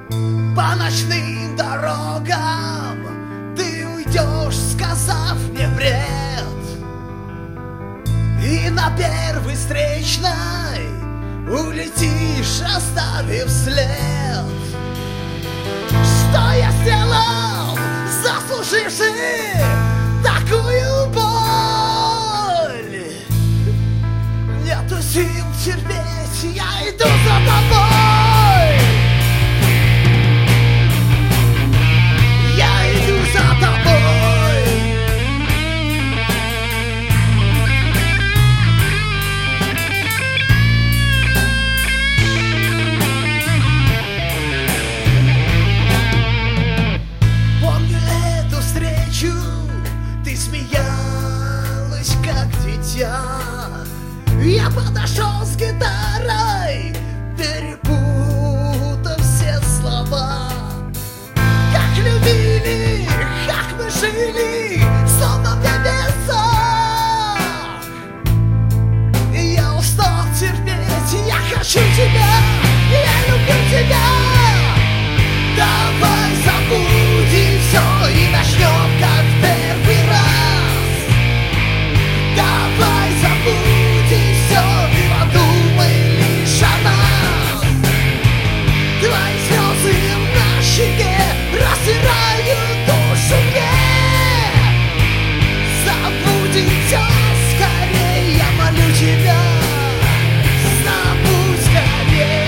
По ночным дорогам ты уйдешь, сказав мне бред, и на первой встречной улетишь, оставив след. Что я сделал, заслуживший такую боль? Нету сил терпеть, я иду за тобой. Я иду за тобой. Помню эту встречу, ты смеялась как дитя. Я подошел с гитарой, перепутав все слова. Как любили, как мы жили, словно в небесах. Я устал терпеть, я хочу тебя, я люблю тебя. Давай забудем все и начнем как в первый раз. Давай забудем все и подумай лишь о нас. Твои слезы на щеке раздирают душу мне. Забудем все скорей, я молю тебя. Забудь скорей.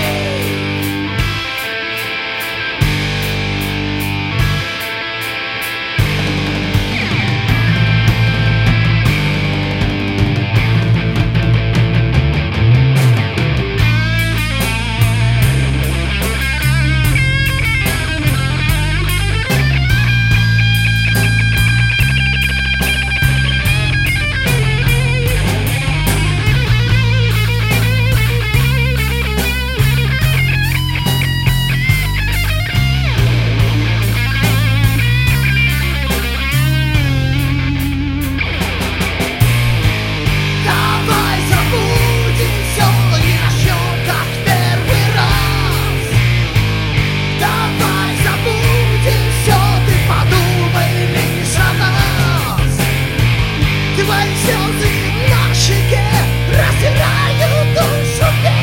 Твои слезы на щеке раздирают душу мне.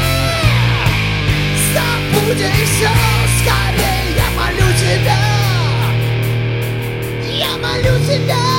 Забудем все скорей, я молю тебя. Я молю тебя.